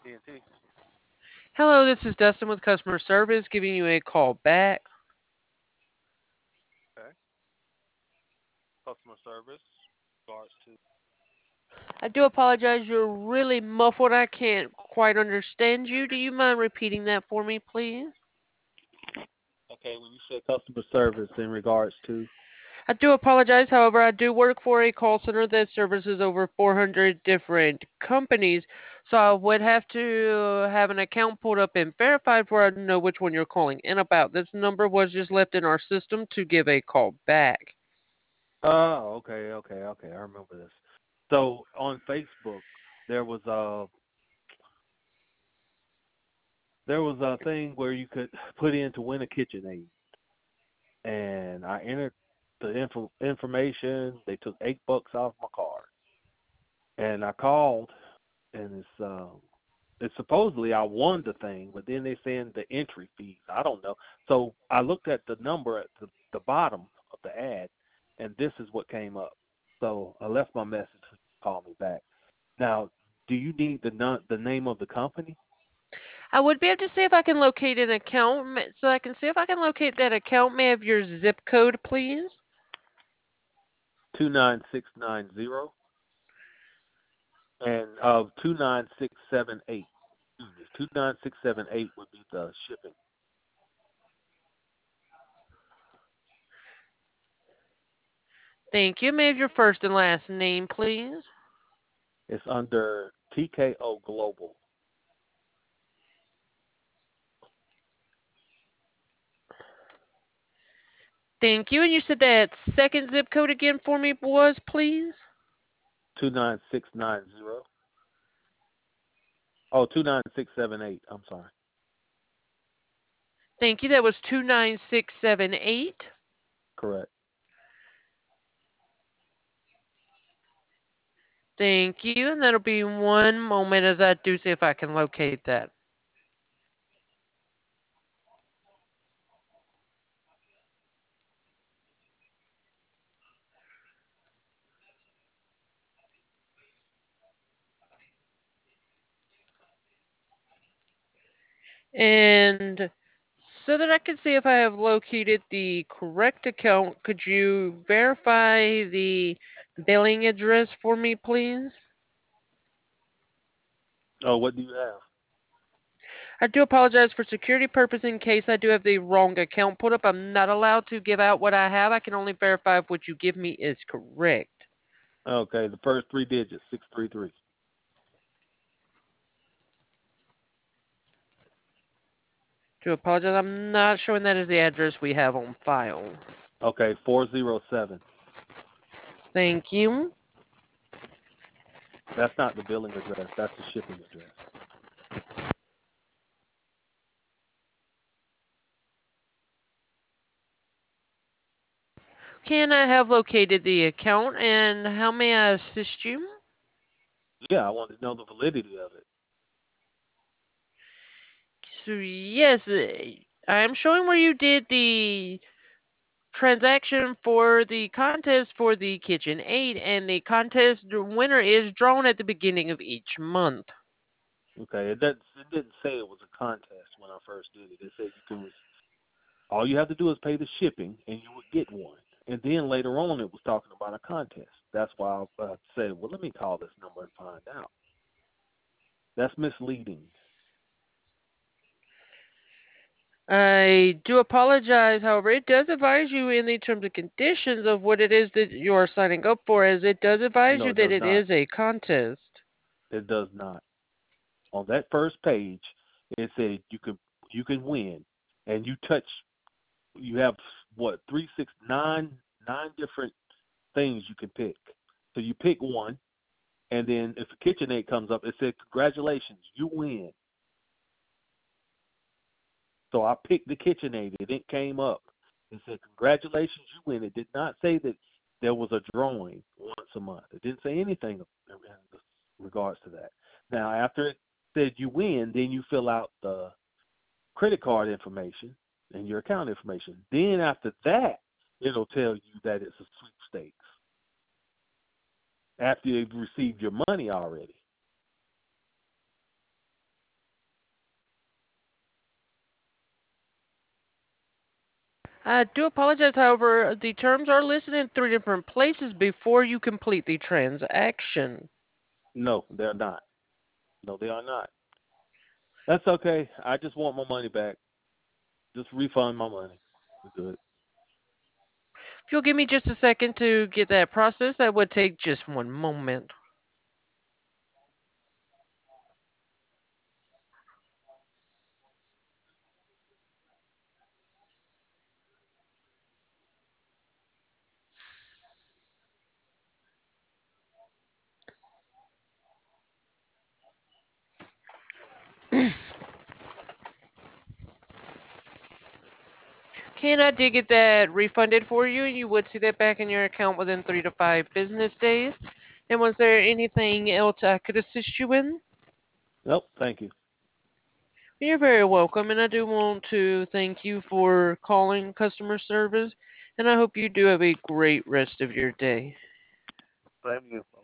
TNT. Hello, this is Dustin with customer service giving you a call back. Okay. Customer service. Regards to. I do apologize, you're really muffled. I can't quite understand you. Do you mind repeating that for me, please? Okay, when you say customer service in regards to. I do apologize, however, I do work for a call center that services over 400 different companies, so I would have to have an account pulled up and verified for I know which one you're calling in about. This number was just left in our system to give a call back. Oh, okay. I remember this. So on Facebook, there was a there was a thing where you could put in to win a KitchenAid, and I entered the information. They took $8 off my card, and I called, and it's supposedly I won the thing, but then they saying the entry fees. I don't know. So I looked at the number at the bottom of the ad, and this is what came up. So I left my message to call me back. Now, do you need the name of the company? I would be able to see if I can locate an account, so I can see if I can locate that account. May I have your zip code, please? 29690 and 29678. Excuse me, 29678 would be the shipping. Thank you. May I have your first and last name, please? It's under TKO Global. Thank you. And you said that second zip code again for me was, please? 29690. Oh, 29678. I'm sorry. Thank you. That was 29678. Correct. Thank you. And that'll be one moment as I do see if I can locate that. And so that I can see if I have located the correct account, could you verify the billing address for me, please? Oh, what do you have? I do apologize for security purpose in case I do have the wrong account put up. I'm not allowed to give out what I have. I can only verify if what you give me is correct. Okay, the first three digits, 633. Do apologize. I'm not showing that as the address we have on file. Okay, 407. Thank you. That's not the billing address. That's the shipping address. Can I have located the account and how may I assist you? Yeah, I want to know the validity of it. So yes, I am showing where you did the transaction for the contest for the KitchenAid, and the contest winner is drawn at the beginning of each month. Okay, it didn't say it was a contest when I first did it. It said you can all you have to do is pay the shipping and you would get one. And then later on it was talking about a contest. That's why I said, well, let me call this number and find out. That's misleading. I do apologize, however, it does advise you in the terms and conditions of what it is that you are signing up for, as it does advise No, you it that does it not. is a contest. It does not. On that first page, it said you can win, and you have what 3, 6, 9 different things you can pick. So you pick one, and then if a KitchenAid comes up, it said congratulations, you win. So I picked the KitchenAid, and it came up. It said congratulations, you win. It did not say that there was a drawing once a month. It didn't say anything in regards to that. Now after it said you win, then you fill out the credit card information and your account information. Then after that, it'll tell you that it's a sweepstakes after you've received your money already. I do apologize, however, the terms are listed in three different places before you complete the transaction. No, they're not. No, they are not. That's okay. I just want my money back. Just refund my money. We're good. If you'll give me just a second to get that process, that would take just one moment. Can I did get that refunded for you? You would see that back in your account within 3 to 5 business days. And was there anything else I could assist you in? Nope, thank you. You're very welcome, and I do want to thank you for calling customer service, and I hope you do have a great rest of your day. Blame you.